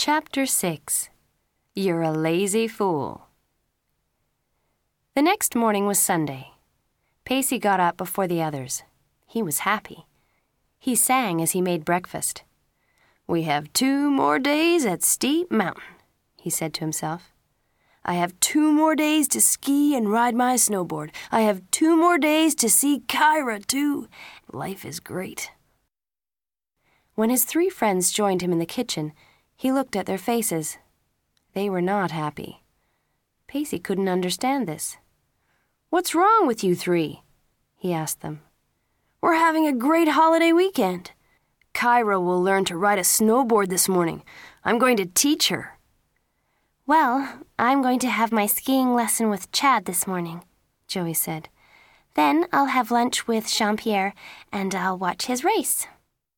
Chapter 6. You're a Lazy Fool. The next morning was Sunday. Pacey got up before the others. He was happy. He sang as he made breakfast. "We have 2 more days at Steep Mountain," he said to himself. "I have 2 more days to ski and ride my snowboard. I have 2 more days to see Kyra, too. Life is great." When his 3 friends joined him in the kitchen, he looked at their faces. They were not happy. Pacey couldn't understand this. "What's wrong with you 3?" he asked them. "We're having a great holiday weekend. Kyra will learn to ride a snowboard this morning. I'm going to teach her." "Well, I'm going to have my skiing lesson with Chad this morning," Joey said. "Then I'll have lunch with Jean-Pierre, and I'll watch his race."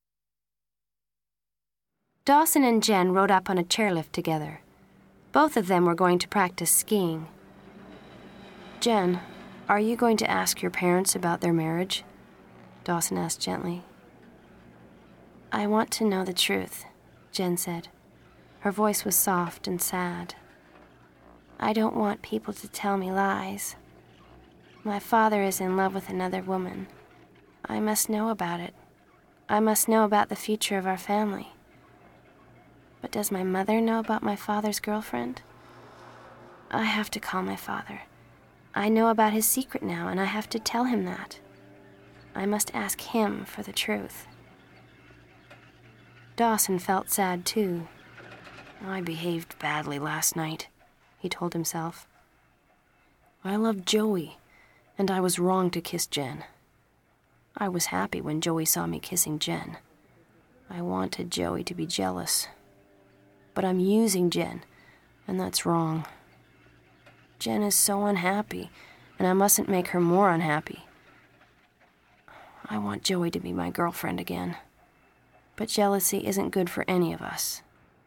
Dawson and Jen rode up on a chairlift together. Both of them were going to practice skiing. "Jen, are you going to ask your parents about their marriage?" Dawson asked gently. "I want to know the truth," Jen said. Her voice was soft and sad. "I don't want people to tell me lies. My father is in love with another woman. I must know about it. I must know about the future of our family. But does my mother know about my father's girlfriend? I have to call my father. I know about his secret now, and I have to tell him that. I must ask him for the truth." Dawson felt sad, too. "I behaved badly last night," he told himself. "I loved Joey, and I was wrong to kiss Jen. I was happy when Joey saw me kissing Jen. I wanted Joey to be jealous. But I'm using Jen, and that's wrong. Jen is so unhappy, and I mustn't make her more unhappy. I want Joey to be my girlfriend again. But jealousy isn't good for any of us."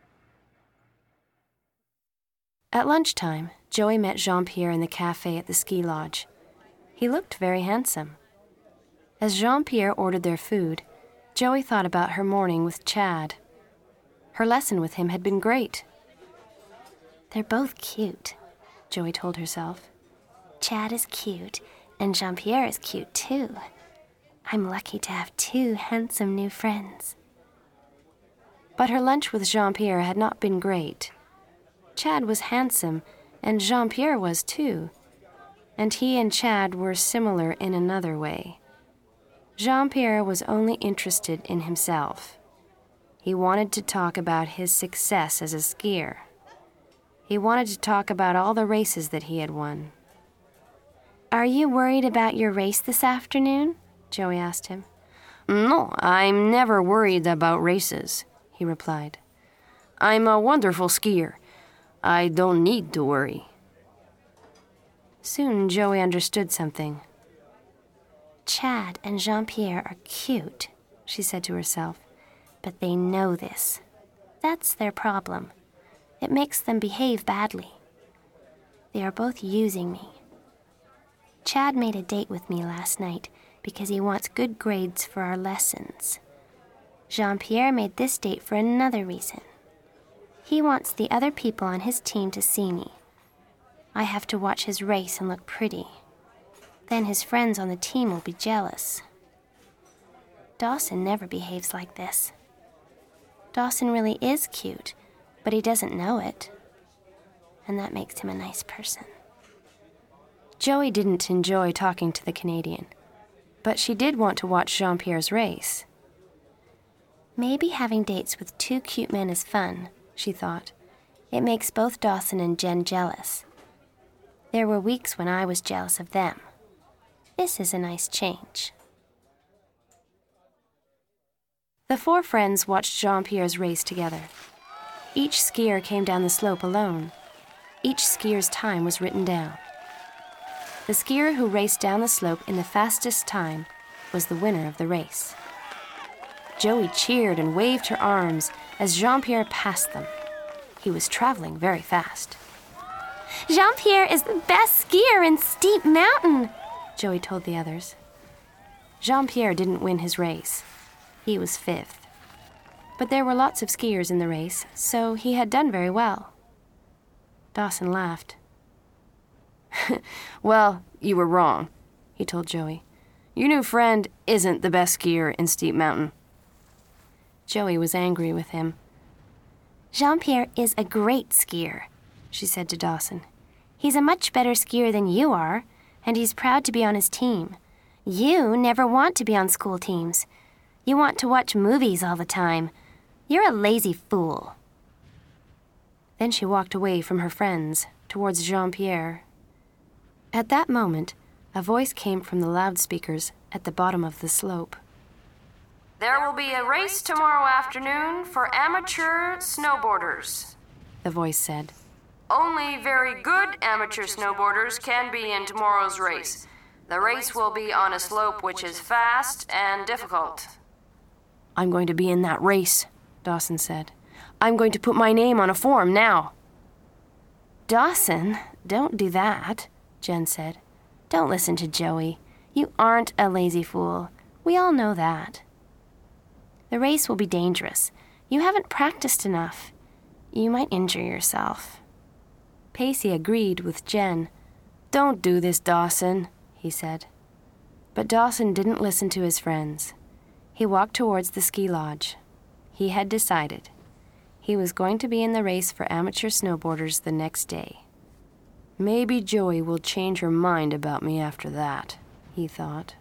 At lunchtime, Joey met Jean-Pierre in the cafe at the ski lodge. He looked very handsome. As Jean-Pierre ordered their food, Joey thought about her morning with Chad. Her lesson with him had been great. "They're both cute," Joey told herself. "Chad is cute, and Jean-Pierre is cute, too. I'm lucky to have 2 handsome new friends." But her lunch with Jean-Pierre had not been great. Chad was handsome, and Jean-Pierre was, too. And he and Chad were similar in another way. Jean-Pierre was only interested in himself. He wanted to talk about his success as a skier. He wanted to talk about all the races that he had won. "Are you worried about your race this afternoon?" Joey asked him. "No, I'm never worried about races," he replied. "I'm a wonderful skier. I don't need to worry." Soon Joey understood something. "Chad and Jean-Pierre are cute," she said to herself. "But they know this. That's their problem. It makes them behave badly. They are both using me. Chad made a date with me last night because he wants good grades for our lessons. Jean-Pierre made this date for another reason. He wants the other people on his team to see me. I have to watch his race and look pretty. Then his friends on the team will be jealous. Dawson never behaves like this. Dawson really is cute, but he doesn't know it. And that makes him a nice person." Joey didn't enjoy talking to the Canadian, but she did want to watch Jean-Pierre's race. "Maybe having dates with 2 cute men is fun," she thought. "It makes both Dawson and Jen jealous. There were weeks when I was jealous of them. This is a nice change." The 4 friends watched Jean-Pierre's race together. Each skier came down the slope alone. Each skier's time was written down. The skier who raced down the slope in the fastest time was the winner of the race. Joey cheered and waved her arms as Jean-Pierre passed them. He was traveling very fast. "Jean-Pierre is the best skier in Steep Mountain," Joey told the others. Jean-Pierre didn't win his race. He was 5th. But there were lots of skiers in the race, so he had done very well. Dawson laughed. "Well, you were wrong," he told Joey. "Your new friend isn't the best skier in Steep Mountain." Joey was angry with him. "Jean-Pierre is a great skier," she said to Dawson. "He's a much better skier than you are, and he's proud to be on his team. You never want to be on school teams. You want to watch movies all the time. You're a lazy fool." Then she walked away from her friends, towards Jean-Pierre. At that moment, a voice came from the loudspeakers at the bottom of the slope. "There will be a race tomorrow afternoon for amateur snowboarders," the voice said. "Only very good amateur snowboarders can be in tomorrow's race. The race will be on a slope which is fast and difficult." "I'm going to be in that race," Dawson said. "I'm going to put my name on a form now." "Dawson, don't do that," Jen said. "Don't listen to Joey. You aren't a lazy fool. We all know that. The race will be dangerous. You haven't practiced enough. You might injure yourself." Pacey agreed with Jen. "Don't do this, Dawson," he said. But Dawson didn't listen to his friends. He walked towards the ski lodge. He had decided. He was going to be in the race for amateur snowboarders the next day. "Maybe Joey will change her mind about me after that," he thought.